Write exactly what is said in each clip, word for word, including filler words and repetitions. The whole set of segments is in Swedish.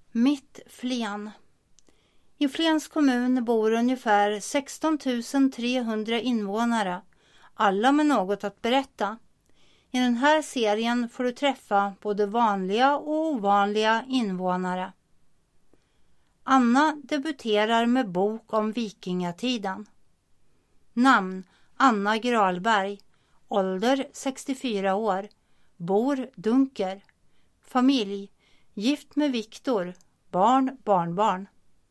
Mitt Flen. I Flens kommun bor ungefär sexton tusen trehundra invånare, alla med något att berätta. I den här serien får du träffa både vanliga och ovanliga invånare. Anna debuterar med bok om vikingatiden. Namn: Anna Gralberg. Ålder: sextiofyra år. Bor Dunker. Familj: gift med Viktor. Barn, barnbarn.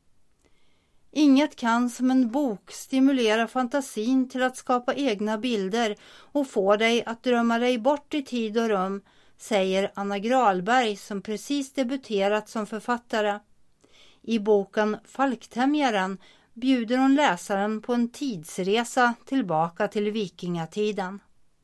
Inget kan som en bok stimulera fantasin till att skapa egna bilder och få dig att drömma dig bort i tid och rum, säger Anna Gralberg som precis debuterat som författare. I boken Falktämjaren bjuder hon läsaren på en tidsresa tillbaka till vikingatiden.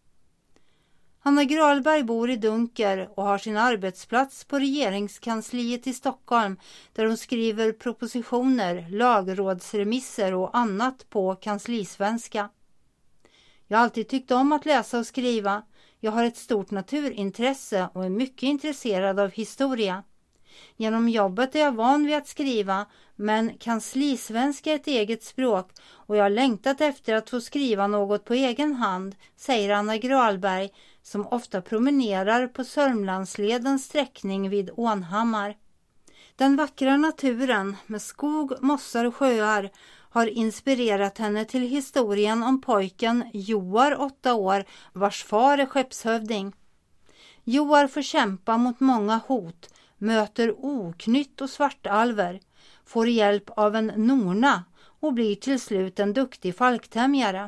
Anna Gralberg bor i Dunker och har sin arbetsplats på regeringskansliet i Stockholm där hon skriver propositioner, lagrådsremisser och annat på kanslisvenska. Jag har alltid tyckt om att läsa och skriva. Jag har ett stort naturintresse och är mycket intresserad av historia. Genom jobbet är jag van vid att skriva, men kanslisvenska är ett eget språk och jag har längtat efter att få skriva något på egen hand, säger Anna Gralberg som ofta promenerar på Sörmlandsledens sträckning vid Ånhammar. Den vackra naturen med skog, mossar och sjöar har inspirerat henne till historien om pojken Joar, åtta år, vars far är skeppshövding. Joar får kämpa mot många hot, möter oknytt och svartalver, får hjälp av en norna och blir till slut en duktig falktämjare.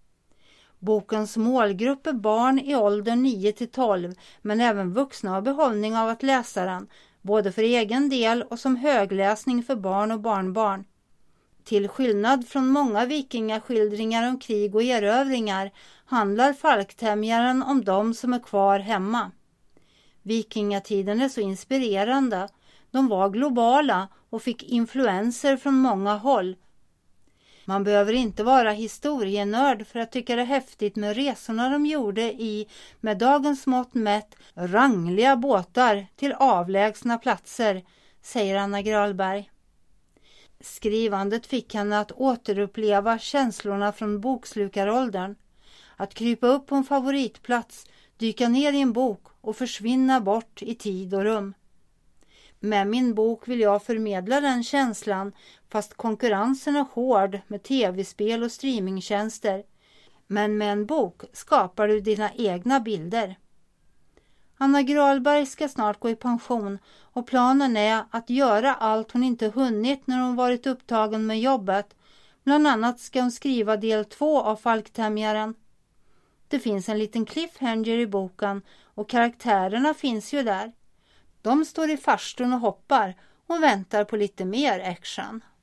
Bokens målgrupp är barn i åldern nio till tolv, men även vuxna har behållning av att läsa den, både för egen del och som högläsning för barn och barnbarn. Till skillnad från många vikingaskildringar om krig och erövringar handlar Falktämjaren om de som är kvar hemma. Vikingatiden är så inspirerande. De var globala och fick influenser från många håll. Man behöver inte vara historienörd för att tycka det häftigt med resorna de gjorde i, med dagens mått mätt, rangliga båtar till avlägsna platser, säger Anna Gralberg. Skrivandet fick henne att återuppleva känslorna från bokslukaråldern. Att krypa upp på en favoritplats, dyka ner i en bok och försvinna bort i tid och rum. Med min bok vill jag förmedla den känslan, fast konkurrensen är hård med tv-spel och streamingtjänster. Men med en bok skapar du dina egna bilder. Anna Gralberg ska snart gå i pension och planen är att göra allt hon inte hunnit när hon varit upptagen med jobbet. Bland annat ska hon skriva del två av Falktämjaren. Det finns en liten cliffhanger i boken och karaktärerna finns ju där. De står i farstun och hoppar och väntar på lite mer action.